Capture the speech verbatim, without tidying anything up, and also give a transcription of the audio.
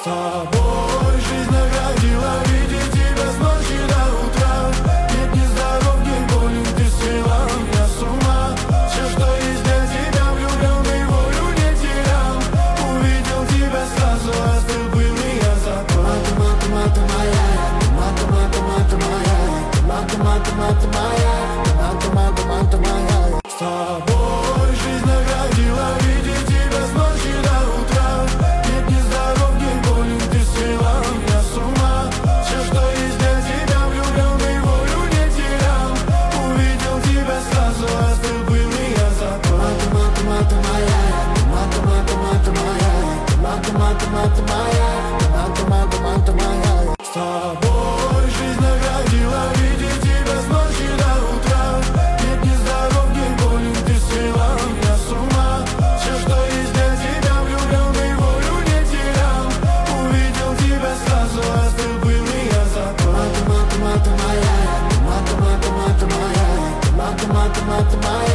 С тобой жизнь наградила, видеть тебя с ночи до утра. Нет, не здоров, не болен, ты свела меня с ума. Все, что есть для тебя, влюбленный, волю не терял. Увидел тебя сразу, остыл был и я запал. Мата, мата, мата моя, мата, мата, мата моя, мата, мата, мата моя, мата, мата, мата моя. С тобой жизнь наградила, видеть тебя с ночи до утра. Нет, не здоров, не болен, ты свела меня с ума. Все, что есть для тебя, влюбленный, волю не терял. Увидел тебя сразу, остыл был и я запал. Мата, мата, мата моя, мата, мата, мата моя, мата, мата, мата моя, мата, мата, мата моя. С тобой жизнь наградила, видеть тебя с ночи до утра. Нет, не здоров, не болен, ты свела меня с ума. Все, что есть для тебя, влюбленный, волю не терял. Увидел тебя сразу, остыл был и я запал. Мата, мата, мата моя, мата, мата, мата моя, мата, мата, мата моя.